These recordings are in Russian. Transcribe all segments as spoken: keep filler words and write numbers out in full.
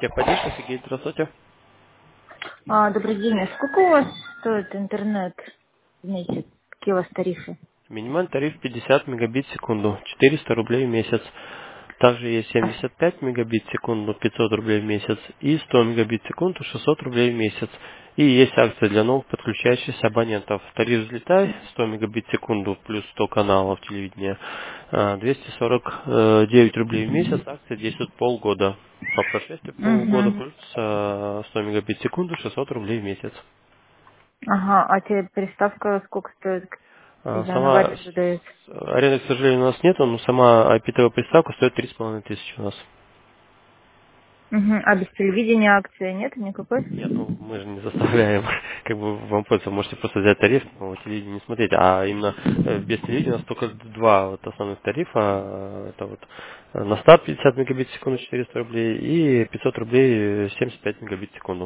Техподдержка, Сергей, здравствуйте. А, добрый день. А сколько у вас стоит интернет в месяц? Какие у вас тарифы? Минимальный тариф пятьдесят мегабит в секунду, четыреста рублей в месяц. Также есть А, семьдесят пять мегабит в секунду, пятьсот рублей в месяц. И сто мегабит в секунду, шестьсот рублей в месяц. И есть акция для новых подключающихся абонентов. Тариф взлетай, сто мегабит в секунду плюс сто каналов телевидения, а, двести сорок девять рублей в месяц. Акция действует полгода. По прошествии полугода Угу. плюс а, сто мегабит в секунду, шестьсот рублей в месяц. Ага, а тебе приставка сколько стоит? А, Или она в Сама аренду дается? с- аренды, к сожалению, у нас нет, но сама ай пи ти-приставка стоит три с половиной тысячи у нас. Угу. А без телевидения акции нет никакой? Нет, ну мы же не заставляем, как бы вам пользоваться, можете просто взять тариф, но телевидение не смотреть, а именно э, без телевидения у нас только два вот основных тарифа, э, это вот э, на старт пятьдесят мегабит в секунду четыреста рублей и пятьсот рублей э, семьдесят пять мегабит в секунду.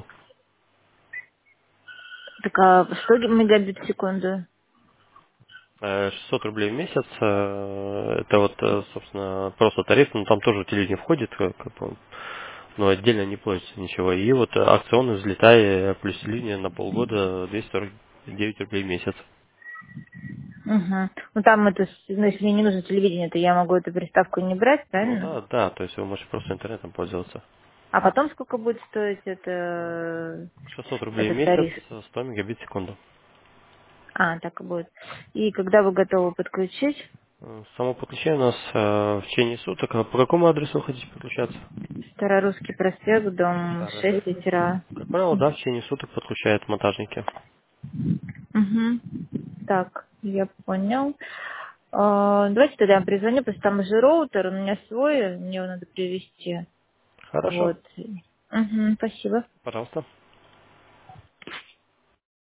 Так а что мегабит в секунду? Э, шестьсот рублей в месяц, э, это вот, э, собственно, просто тариф, но там тоже телевидение входит, как как бы, но отдельно не платится ничего. И вот э, акционный взлетай э, плюс телевидение на полгода двести сорок девять рублей в месяц. Угу. Ну там это, с- ну если мне не нужно телевидение, то я могу эту приставку не брать, Ну правильно? да, да, то есть вы можете просто интернетом пользоваться. А потом сколько будет стоить это, шестьсот рублей в этот месяц, тариф? э, сто мегабит в секунду. А, так и будет. И когда вы готовы подключить? Э, Само подключение у нас э, в течение суток. А по какому адресу вы хотите подключаться? Старорусский проспект, дом Старая шесть, Рыса. литера. Как правило, да, в течение суток подключают монтажники. Угу. Так, я понял. А, давайте тогда я вам перезвоню, потому что там уже роутер, у меня свой, мне его надо привезти. Хорошо, Вот. Угу, спасибо. пожалуйста.